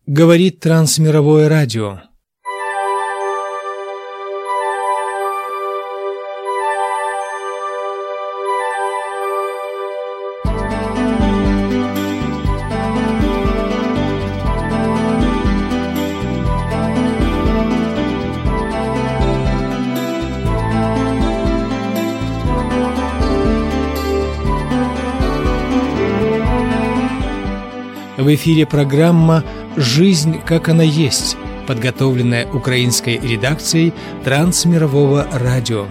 Говорит Трансмировое радио. В эфире программа «Жизнь, как она есть», подготовленная украинской редакцией Трансмирового радио.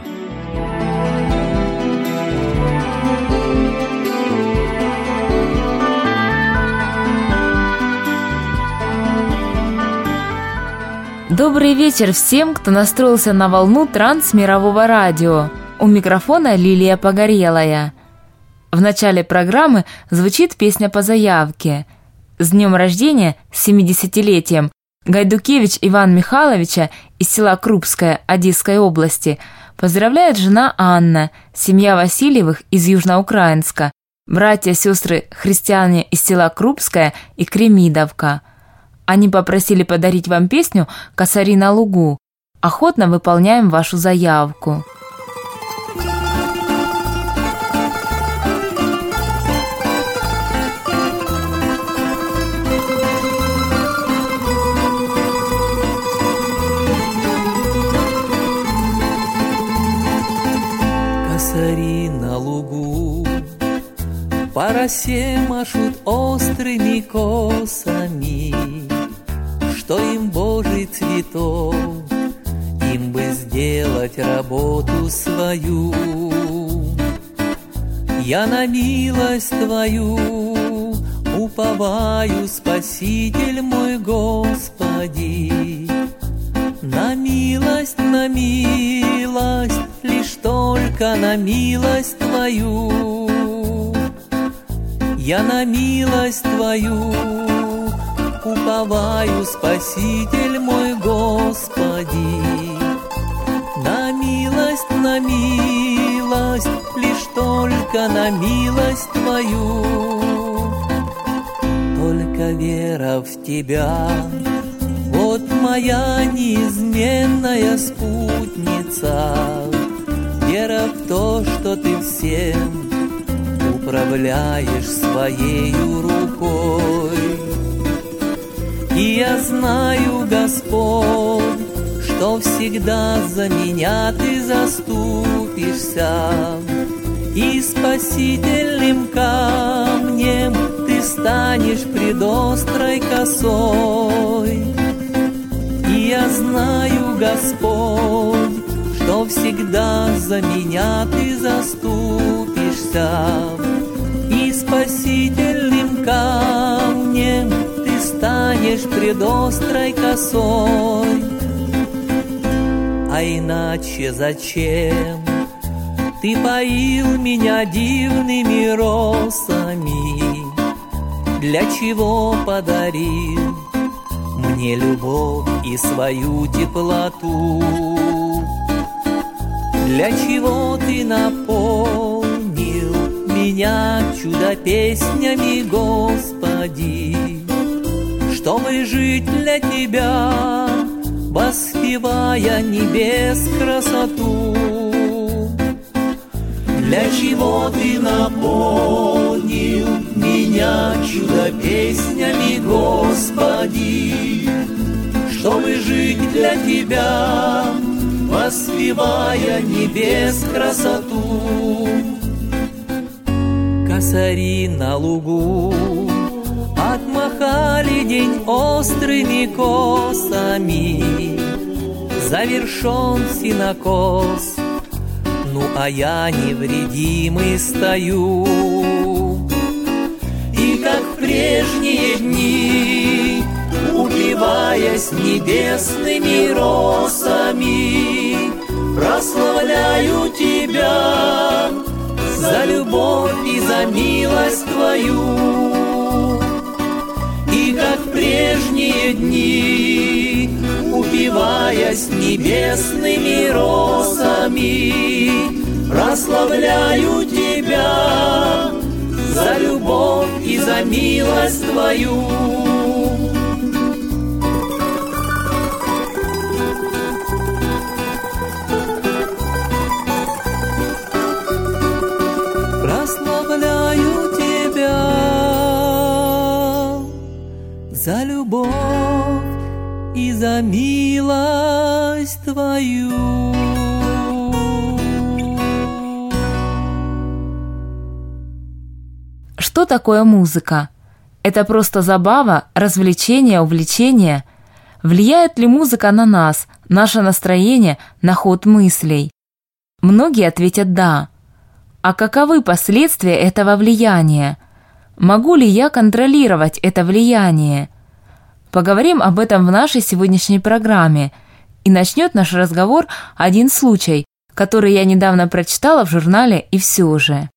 Добрый вечер всем, кто настроился на волну Трансмирового радио. У микрофона Лилия Погорелая. В начале программы звучит песня по заявке. С днем рождения, с 70-летием, Гайдукевич Ивана Михайловича из села Крупское Одесской области поздравляет жена Анна, семья Васильевых из Южноукраинска, братья-сестры христиане из села Крупское и Кремидовка. Они попросили подарить вам песню «Косари на лугу». Охотно выполняем вашу заявку. Косари на лугу по росе машут острыми косами, что им Божий цветок, им бы сделать работу свою. Я на милость Твою уповаю, Спаситель мой Господи, на милость, лишь только на милость Твою. Я на милость Твою уповаю, Спаситель мой Господи, на милость, лишь только на милость Твою. Только вера в Тебя, вот моя неизменная спутница, вера в то, что Ты всем управляешь своею рукой. И я знаю, Господь, что всегда за меня Ты заступишься, и спасительным камнем Ты станешь пред острой косой. И я знаю, Господь, что всегда за меня Ты заступишься, и спасительным камнем Ты станешь пред острой косой. А иначе зачем Ты поил меня дивными росами? Для чего подарил мне любовь и свою теплоту? Для чего Ты наполнил меня чудо-песнями, Господи, чтобы жить для Тебя, воспевая небес красоту? Для чего Ты наполнил меня чудо-песнями, Господи, чтобы жить для Тебя, воспевая небес красоту? Косари на лугу отмахали день острыми косами, завершен сенокос, ну а я невредимый стою. И как в прежние дни, упиваясь небесными росами, прославляю Тебя за любовь и за милость Твою. И как в прежние дни, упиваясь небесными росами, прославляю Тебя за любовь и за милость Твою. за любовь и за милость Твою. Что такое музыка? Это просто забава, развлечение, увлечение? Влияет ли музыка на нас, наше настроение, на ход мыслей? Многие ответят «да». А каковы последствия этого влияния? Могу ли я контролировать это влияние? Поговорим об этом в нашей сегодняшней программе. И начнет наш разговор один случай, который я недавно прочитала в журнале «И все же».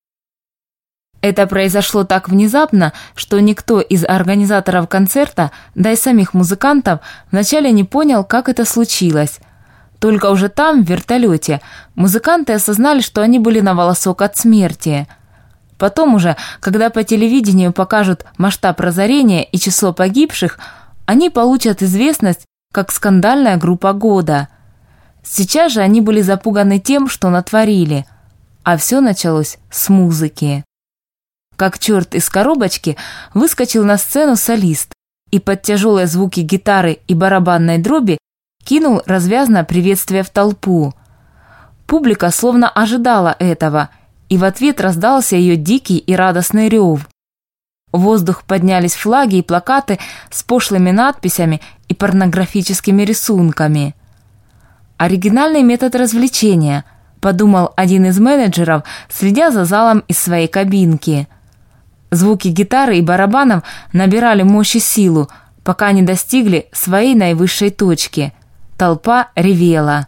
Это произошло так внезапно, что никто из организаторов концерта, да и самих музыкантов, вначале не понял, как это случилось. Только уже там, в вертолете, музыканты осознали, что они были на волосок от смерти. Потом уже, когда по телевидению покажут масштаб разорения и число погибших, они получат известность как скандальная группа года. Сейчас же они были запуганы тем, что натворили. А все началось с музыки. Как черт из коробочки выскочил на сцену солист и под тяжелые звуки гитары и барабанной дроби кинул развязное приветствие в толпу. Публика словно ожидала этого, и в ответ раздался ее дикий и радостный рев. В воздух поднялись флаги и плакаты с пошлыми надписями и порнографическими рисунками. «Оригинальный метод развлечения», – подумал один из менеджеров, следя за залом из своей кабинки. Звуки гитары и барабанов набирали мощь и силу, пока не достигли своей наивысшей точки. Толпа ревела.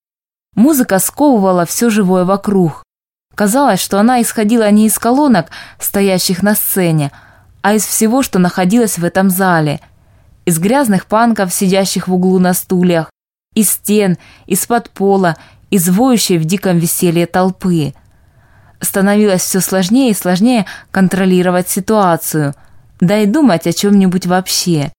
Музыка сковывала все живое вокруг. Казалось, что она исходила не из колонок, стоящих на сцене, а из всего, что находилось в этом зале. Из грязных панков, сидящих в углу на стульях, из стен, из-под пола, из воющей в диком веселье толпы. Становилось все сложнее и сложнее контролировать ситуацию, да и думать о чем-нибудь вообще.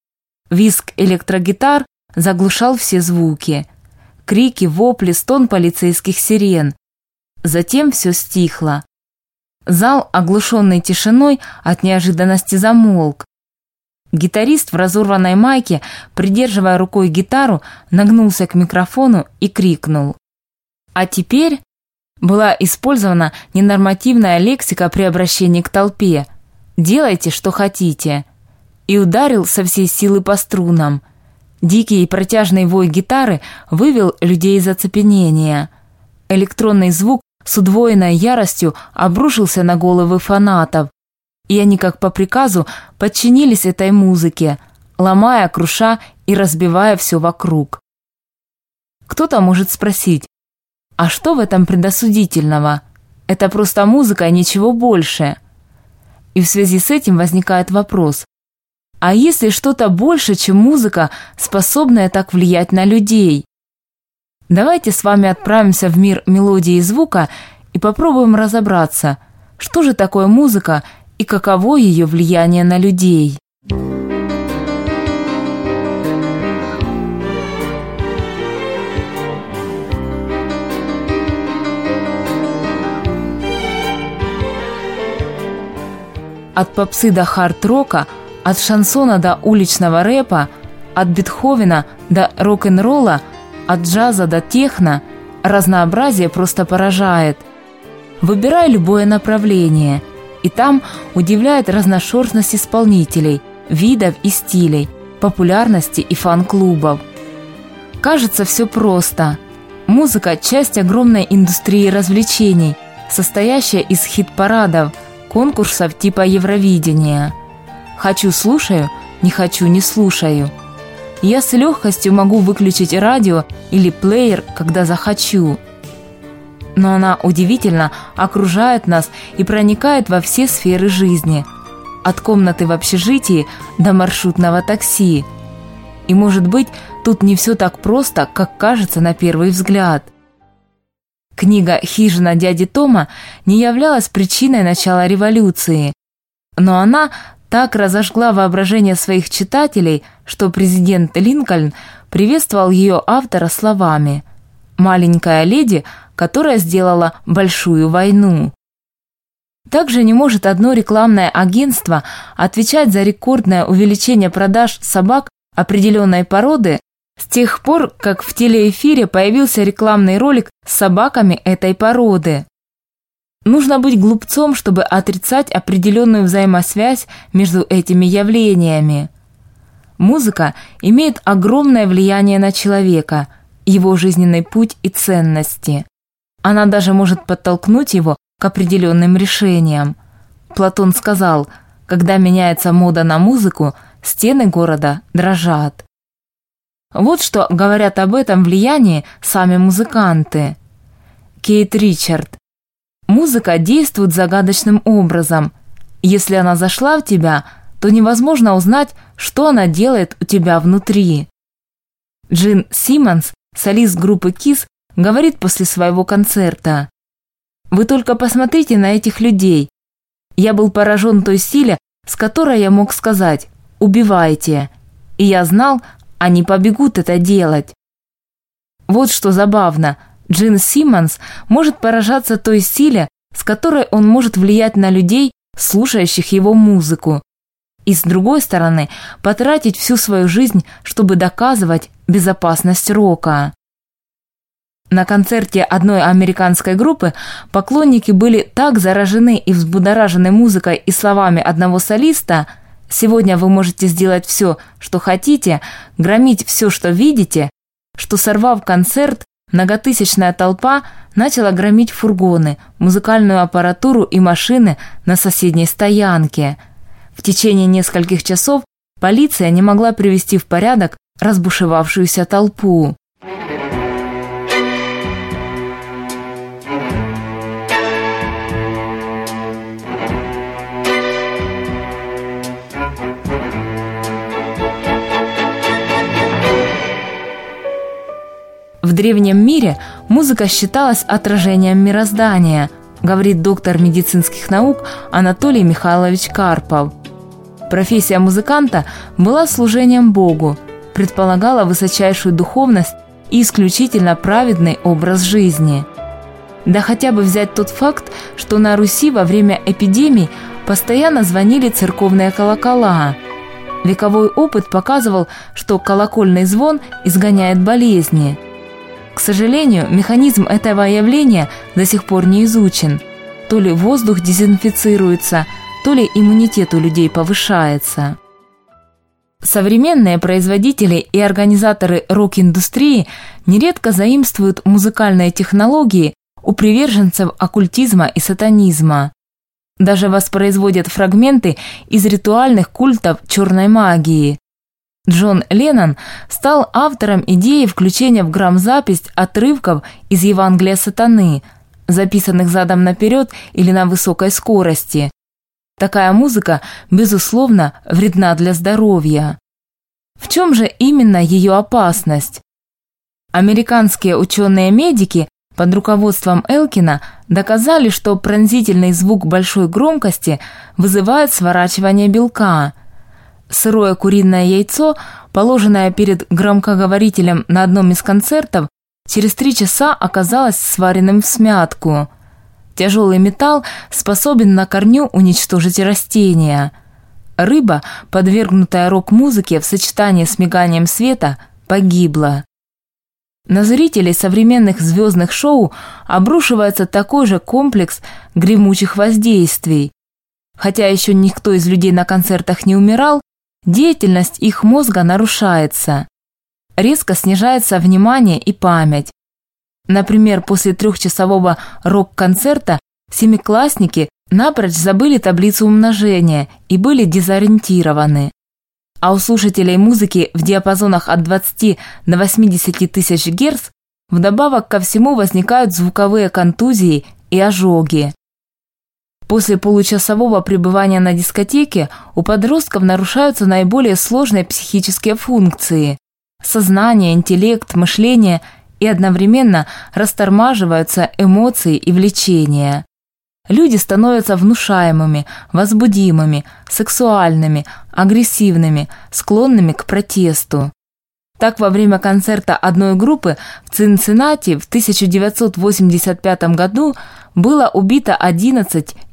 Визг электрогитар заглушал все звуки. Крики, вопли, стон полицейских сирен. Затем все стихло. Зал, оглушенный тишиной, от неожиданности замолк. Гитарист в разорванной майке, придерживая рукой гитару, нагнулся к микрофону и крикнул. А теперь... Была использована ненормативная лексика при обращении к толпе. «Делайте, что хотите». И ударил со всей силы по струнам. Дикий и протяжный вой гитары вывел людей из оцепенения. Электронный звук с удвоенной яростью обрушился на головы фанатов. И они, как по приказу, подчинились этой музыке, ломая, круша и разбивая все вокруг. Кто-то может спросить, а что в этом предосудительного? Это просто музыка и ничего больше. И в связи с этим возникает вопрос. А есть ли что-то больше, чем музыка, способная так влиять на людей? Давайте с вами отправимся в мир мелодии и звука и попробуем разобраться, что же такое музыка и каково ее влияние на людей. От попсы до хард-рока, от шансона до уличного рэпа, от Бетховена до рок-н-ролла, от джаза до техно, разнообразие просто поражает. Выбирай любое направление, и там удивляет разношерстность исполнителей, видов и стилей, популярности и фан-клубов. Кажется, все просто. Музыка – часть огромной индустрии развлечений, состоящая из хит-парадов, конкурсов типа Евровидения. Хочу – слушаю, не хочу – не слушаю. Я с легкостью могу выключить радио или плеер, когда захочу. Но она удивительно окружает нас и проникает во все сферы жизни. От комнаты в общежитии до маршрутного такси. И, может быть, тут не все так просто, как кажется на первый взгляд. Книга «Хижина дяди Тома» не являлась причиной начала революции, но она так разожгла воображение своих читателей, что президент Линкольн приветствовал ее автора словами – маленькая леди, которая сделала большую войну. Также не может одно рекламное агентство отвечать за рекордное увеличение продаж собак определенной породы с тех пор, как в телеэфире появился рекламный ролик с собаками этой породы. Нужно быть глупцом, чтобы отрицать определенную взаимосвязь между этими явлениями. Музыка имеет огромное влияние на человека, его жизненный путь и ценности. Она даже может подтолкнуть его к определенным решениям. Платон сказал: когда меняется мода на музыку, стены города дрожат. Вот что говорят об этом влиянии сами музыканты. Кейт Ричард. Музыка действует загадочным образом. Если она зашла в тебя, то невозможно узнать, что она делает у тебя внутри. Джин Симмонс, солист группы Kiss, говорит после своего концерта: «Вы только посмотрите на этих людей. Я был поражен той силе, с которой я мог сказать: убивайте. И я знал, они побегут это делать». Вот что забавно. Джин Симмонс может поражаться той силе, с которой он может влиять на людей, слушающих его музыку. И с другой стороны, потратить всю свою жизнь, чтобы доказывать безопасность рока. На концерте одной американской группы поклонники были так заражены и взбудоражены музыкой и словами одного солиста: «Сегодня вы можете сделать все, что хотите, громить все, что видите», что, сорвав концерт, многотысячная толпа начала громить фургоны, музыкальную аппаратуру и машины на соседней стоянке. В течение нескольких часов полиция не могла привести в порядок разбушевавшуюся толпу. В древнем мире музыка считалась отражением мироздания, говорит доктор медицинских наук Анатолий Михайлович Карпов. Профессия музыканта была служением Богу, предполагала высочайшую духовность и исключительно праведный образ жизни. Да хотя бы взять тот факт, что на Руси во время эпидемий постоянно звонили церковные колокола. Вековой опыт показывал, что колокольный звон изгоняет болезни. К сожалению, механизм этого явления до сих пор не изучен. То ли воздух дезинфицируется, то ли иммунитет у людей повышается. Современные производители и организаторы рок-индустрии нередко заимствуют музыкальные технологии у приверженцев оккультизма и сатанизма. Даже воспроизводят фрагменты из ритуальных культов черной магии. Джон Леннон стал автором идеи включения в грамзапись отрывков из Евангелия сатаны, записанных задом наперед или на высокой скорости. Такая музыка, безусловно, вредна для здоровья. В чем же именно ее опасность? Американские ученые-медики под руководством Элкина доказали, что пронзительный звук большой громкости вызывает сворачивание белка. Сырое куриное яйцо, положенное перед громкоговорителем на одном из концертов, через 3 часа оказалось сваренным в смятку. Тяжелый металл способен на корню уничтожить растения. Рыба, подвергнутая рок-музыке в сочетании с миганием света, погибла. На зрителей современных звездных шоу обрушивается такой же комплекс гремучих воздействий. Хотя еще никто из людей на концертах не умирал, деятельность их мозга нарушается. Резко снижается внимание и память. Например, после 3-часового рок-концерта семиклассники напрочь забыли таблицу умножения и были дезориентированы. А у слушателей музыки в диапазонах от 20 до 80 тысяч Гц вдобавок ко всему возникают звуковые контузии и ожоги. После получасового пребывания на дискотеке у подростков нарушаются наиболее сложные психические функции – сознание, интеллект, мышление, и одновременно растормаживаются эмоции и влечения. Люди становятся внушаемыми, возбудимыми, сексуальными, агрессивными, склонными к протесту. Так, во время концерта одной группы в Цинциннати в 1985 году было убито 11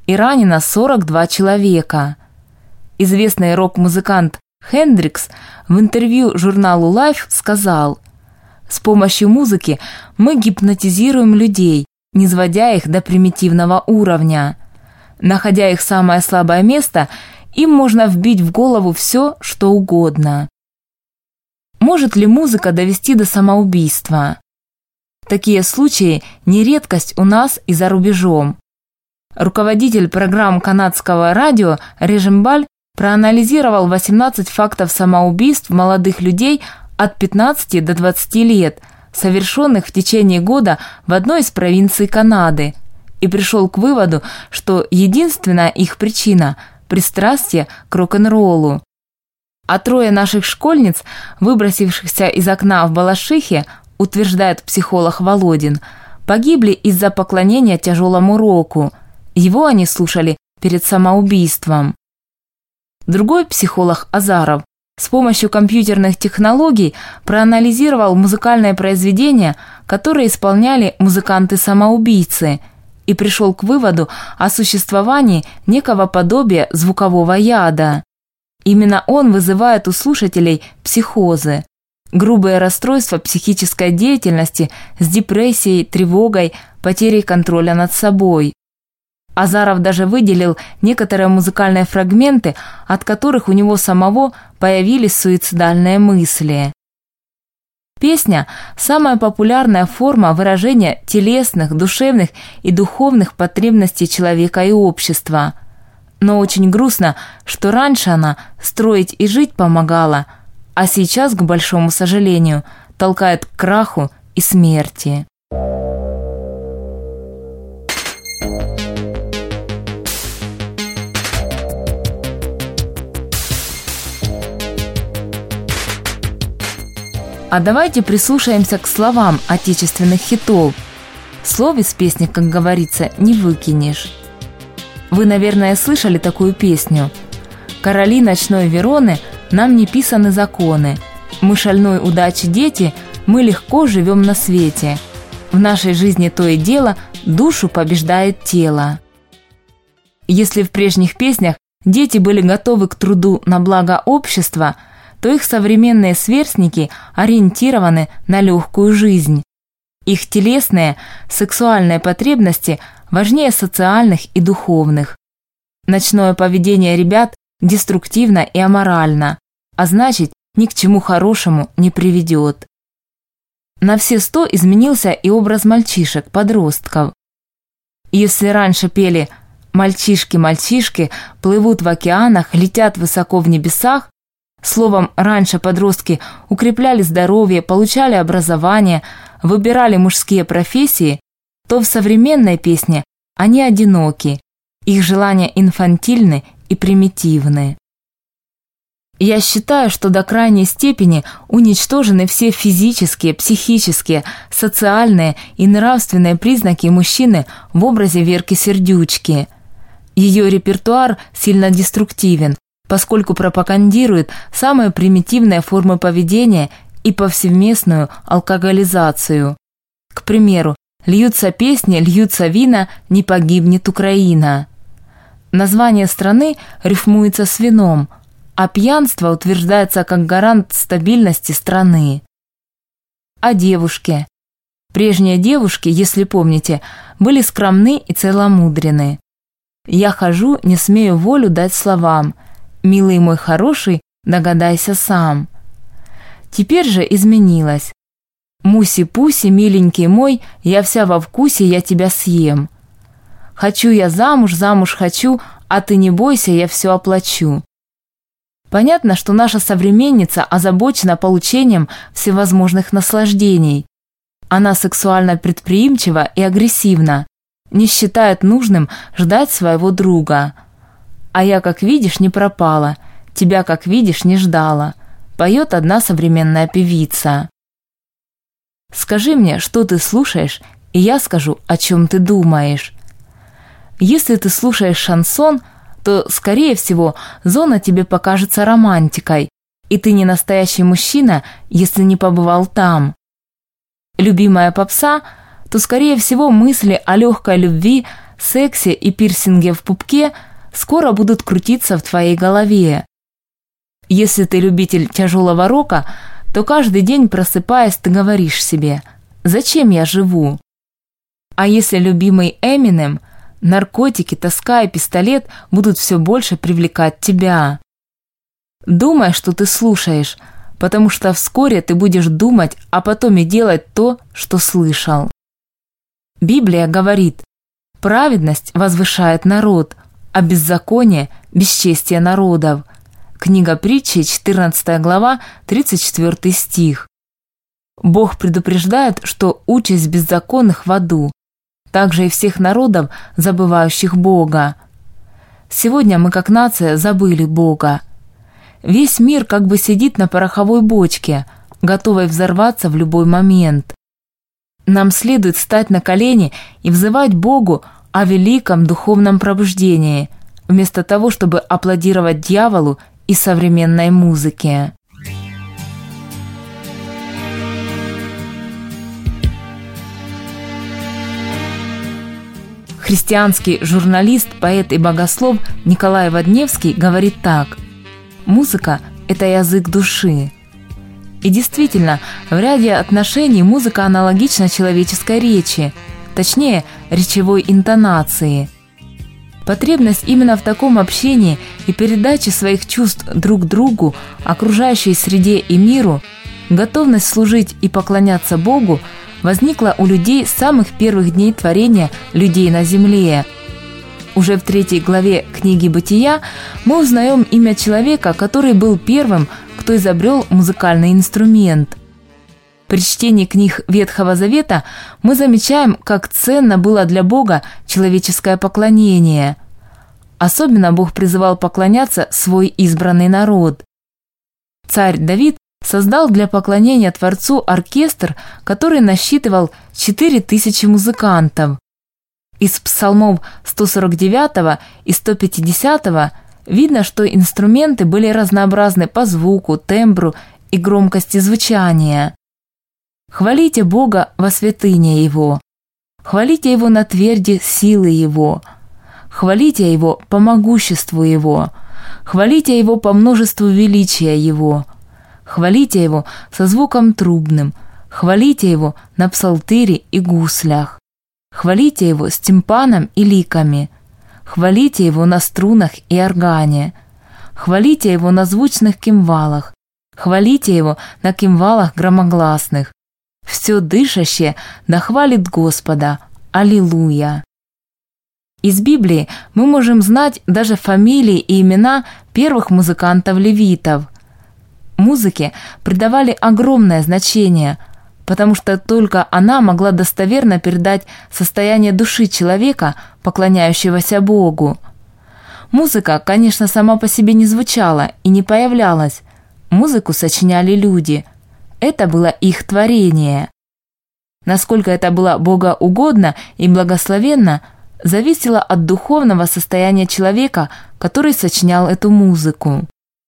и ранено 42 человека. Известный рок-музыкант Хендрикс в интервью журналу Life сказал: «С помощью музыки мы гипнотизируем людей, не сводя их до примитивного уровня. Находя их самое слабое место, им можно вбить в голову все, что угодно». Может ли музыка довести до самоубийства? Такие случаи не редкость у нас и за рубежом. Руководитель программ канадского радио Режимбаль проанализировал 18 фактов самоубийств молодых людей от 15 до 20 лет, совершенных в течение года в одной из провинций Канады, и пришел к выводу, что единственная их причина – пристрастие к рок-н-роллу. А 3 наших школьниц, выбросившихся из окна в Балашихе, утверждает психолог Володин, погибли из-за поклонения тяжелому року. Его они слушали перед самоубийством. Другой психолог Азаров с помощью компьютерных технологий проанализировал музыкальные произведения, которые исполняли музыканты-самоубийцы, и пришел к выводу о существовании некого подобия звукового яда. Именно он вызывает у слушателей психозы, грубые расстройства психической деятельности с депрессией, тревогой, потерей контроля над собой. Азаров даже выделил некоторые музыкальные фрагменты, от которых у него самого появились суицидальные мысли. Песня – самая популярная форма выражения телесных, душевных и духовных потребностей человека и общества. Но очень грустно, что раньше она строить и жить помогала, а сейчас, к большому сожалению, толкает к краху и смерти. А давайте прислушаемся к словам отечественных хитов. Слов из песни, как говорится, не выкинешь. Вы, наверное, слышали такую песню: «Короли ночной Вероны, нам не писаны законы. Мы шальной удачи дети, мы легко живем на свете. В нашей жизни то и дело, душу побеждает тело». Если в прежних песнях дети были готовы к труду на благо общества, то их современные сверстники ориентированы на легкую жизнь. Их телесные, сексуальные потребности важнее социальных и духовных. Ночное поведение ребят деструктивно и аморально, а значит, ни к чему хорошему не приведет. На все 100 изменился и образ мальчишек, подростков. Если раньше пели «Мальчишки, мальчишки, плывут в океанах, летят высоко в небесах», словом, раньше подростки укрепляли здоровье, получали образование, выбирали мужские профессии, то в современной песне они одиноки, их желания инфантильны и примитивны. Я считаю, что до крайней степени уничтожены все физические, психические, социальные и нравственные признаки мужчины в образе Верки Сердючки. Ее репертуар сильно деструктивен, поскольку пропагандирует самые примитивные формы поведения и повсеместную алкоголизацию. К примеру, «Льются песни, льются вина, не погибнет Украина». Название страны рифмуется с вином, а пьянство утверждается как гарант стабильности страны. О девушке. Прежние девушки, если помните, были скромны и целомудрены. «Я хожу, не смею волю дать словам. Милый мой хороший, догадайся сам». Теперь же изменилось. «Муси-пуси, миленький мой, я вся во вкусе, я тебя съем. Хочу я замуж, замуж хочу, а ты не бойся, я все оплачу». Понятно, что наша современница озабочена получением всевозможных наслаждений. Она сексуально предприимчива и агрессивна, не считает нужным ждать своего друга. «А я, как видишь, не пропала, тебя, как видишь, не ждала», поет одна современная певица. Скажи мне, что ты слушаешь, и я скажу, о чем ты думаешь. Если ты слушаешь шансон, то, скорее всего, зона тебе покажется романтикой, и ты не настоящий мужчина, если не побывал там. Любимая попса, то, скорее всего, мысли о легкой любви, сексе и пирсинге в пупке скоро будут крутиться в твоей голове. Если ты любитель тяжелого рока, то каждый день, просыпаясь, ты говоришь себе: «Зачем я живу?». А если любимый Эминем, наркотики, тоска и пистолет будут все больше привлекать тебя. Думай, что ты слушаешь, потому что вскоре ты будешь думать, а потом и делать то, что слышал. Библия говорит: праведность возвышает народ, а беззаконие – бесчестие народов. Книга Притчи, 14 глава, 34 стих. Бог предупреждает, что участь беззаконных в аду, также и всех народов, забывающих Бога. Сегодня мы как нация забыли Бога. Весь мир как бы сидит на пороховой бочке, готовой взорваться в любой момент. Нам следует встать на колени и взывать Богу о великом духовном пробуждении, вместо того, чтобы аплодировать дьяволу и современной музыке. Христианский журналист, поэт и богослов Николай Водневский говорит так: «Музыка – это язык души». И действительно, в ряде отношений музыка аналогична человеческой речи, точнее, речевой интонации. Потребность именно в таком общении и передаче своих чувств друг другу, окружающей среде и миру, готовность служить и поклоняться Богу возникла у людей с самых первых дней творения людей на земле. Уже в 3 главе книги «Бытия» мы узнаем имя человека, который был первым, кто изобрел музыкальный инструмент. При чтении книг Ветхого Завета мы замечаем, как ценно было для Бога человеческое поклонение. Особенно Бог призывал поклоняться свой избранный народ. Царь Давид создал для поклонения Творцу оркестр, который насчитывал 4000 музыкантов. Из псалмов 149 и 150 видно, что инструменты были разнообразны по звуку, тембру и громкости звучания. Хвалите Бога во святыне Его, хвалите Его на тверди силы Его, хвалите Его по могуществу Его, хвалите Его по множеству величия Его, хвалите Его со звуком трубным, хвалите Его на псалтыре и гуслях, хвалите Его с тимпаном и ликами, хвалите Его на струнах и органе, хвалите Его на звучных кимвалах, хвалите Его на кимвалах громогласных. Все дышащее да хвалит Господа. Аллилуйя! Из Библии мы можем знать даже фамилии и имена первых музыкантов-левитов. Музыке придавали огромное значение, потому что только она могла достоверно передать состояние души человека, поклоняющегося Богу. Музыка, конечно, сама по себе не звучала и не появлялась. Музыку сочиняли люди. Это было их творение. Насколько это было богоугодно и благословенно, зависело от духовного состояния человека, который сочинял эту музыку.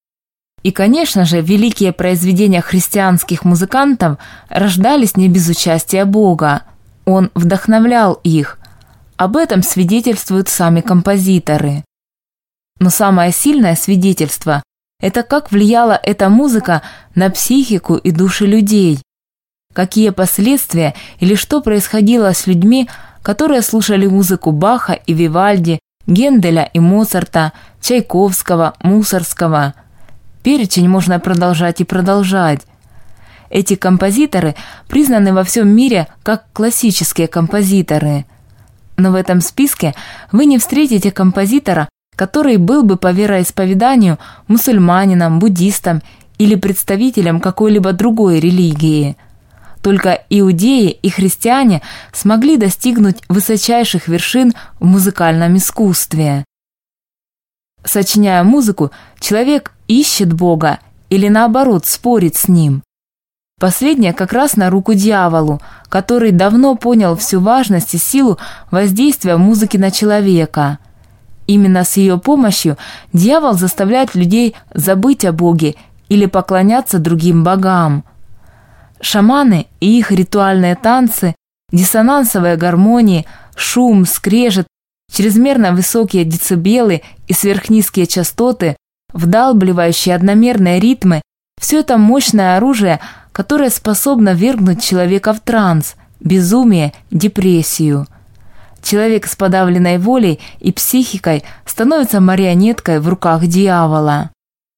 И, конечно же, великие произведения христианских музыкантов рождались не без участия Бога. Он вдохновлял их. Об этом свидетельствуют сами композиторы. Но самое сильное свидетельство – это как влияла эта музыка на психику и души людей. Какие последствия или что происходило с людьми, которые слушали музыку Баха и Вивальди, Генделя и Моцарта, Чайковского, Мусоргского. Перечень можно продолжать и продолжать. Эти композиторы признаны во всем мире как классические композиторы. Но в этом списке вы не встретите композитора, который был бы по вероисповеданию мусульманином, буддистом или представителем какой-либо другой религии. Только иудеи и христиане смогли достигнуть высочайших вершин в музыкальном искусстве. Сочиняя музыку, человек ищет Бога или наоборот спорит с Ним. Последнее как раз на руку дьяволу, который давно понял всю важность и силу воздействия музыки на человека. Именно с ее помощью дьявол заставляет людей забыть о Боге или поклоняться другим богам. Шаманы и их ритуальные танцы, диссонансовые гармонии, шум, скрежет чрезмерно высокие децибелы и сверхнизкие частоты, вдалбливающие одномерные ритмы – все это мощное оружие, которое способно ввергнуть человека в транс, безумие, депрессию. Человек с подавленной волей и психикой становится марионеткой в руках дьявола.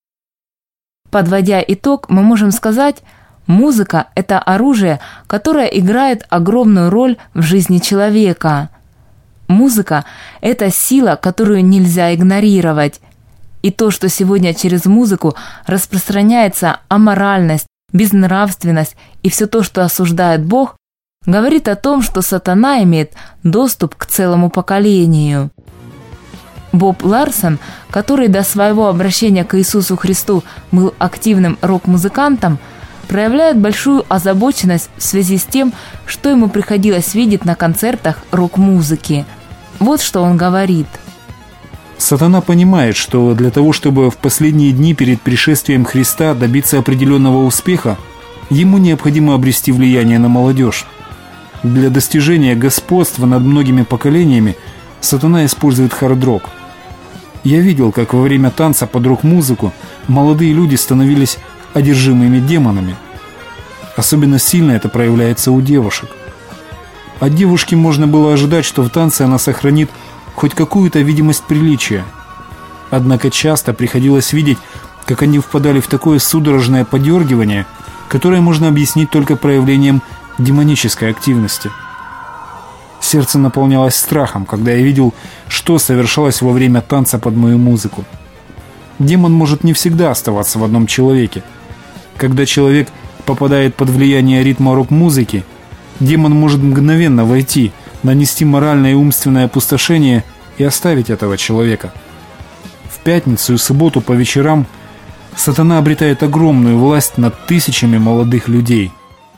Подводя итог, мы можем сказать, музыка – это оружие, которое играет огромную роль в жизни человека. Музыка – это сила, которую нельзя игнорировать. И то, что сегодня через музыку распространяется аморальность, безнравственность и все то, что осуждает Бог, говорит о том, что сатана имеет доступ к целому поколению. Боб Ларсон, который до своего обращения к Иисусу Христу был активным рок-музыкантом, проявляет большую озабоченность в связи с тем, что ему приходилось видеть на концертах рок-музыки. Вот что он говорит. Сатана понимает, что для того, чтобы в последние дни перед пришествием Христа добиться определенного успеха, ему необходимо обрести влияние на молодежь. Для достижения господства над многими поколениями сатана использует хард-рок. Я видел, как во время танца под рок-музыку молодые люди становились одержимыми демонами. Особенно сильно это проявляется у девушек. От девушки можно было ожидать, что в танце она сохранит хоть какую-то видимость приличия. Однако часто приходилось видеть, как они впадали в такое судорожное подергивание, которое можно объяснить только проявлением демонической активности. Сердце наполнялось страхом, когда я видел, что совершалось во время танца под мою музыку. Демон может не всегда оставаться в одном человеке. Когда человек попадает под влияние ритма рок-музыки, демон может мгновенно войти, нанести моральное и умственное опустошение и оставить этого человека. В пятницу и субботу по вечерам сатана обретает огромную власть над тысячами молодых людей.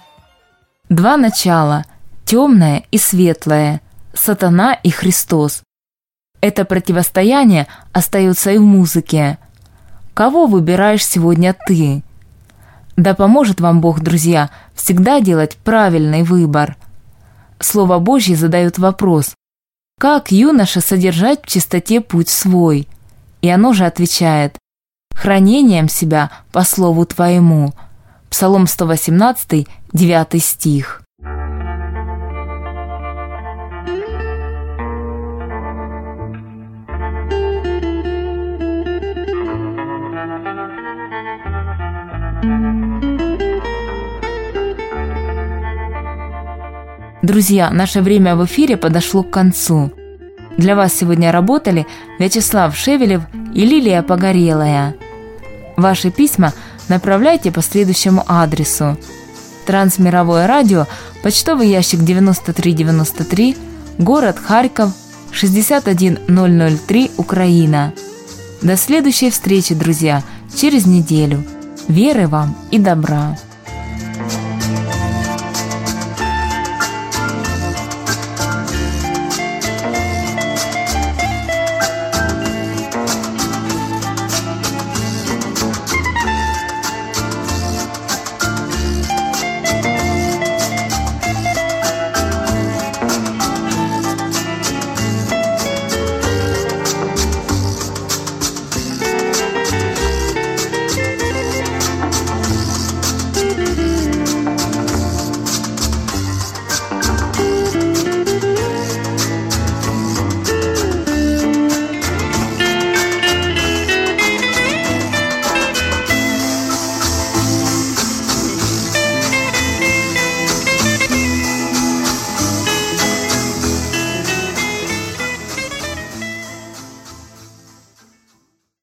Два начала – темное и светлое, сатана и Христос. Это противостояние остается и в музыке. Кого выбираешь сегодня ты? Да поможет вам Бог, друзья, всегда делать правильный выбор. Слово Божье задает вопрос: «Как, юноша, содержать в чистоте путь свой?» И оно же отвечает: «Хранением себя по слову твоему». Псалом 118, 9 стих. Друзья, наше время в эфире подошло к концу. Для вас сегодня работали Вячеслав Шевелев и Лилия Погорелая. Ваши письма направляйте по следующему адресу: Трансмировое радио, почтовый ящик 9393, город Харьков, 61003, Украина. До следующей встречи, друзья, через неделю. Веры вам и добра!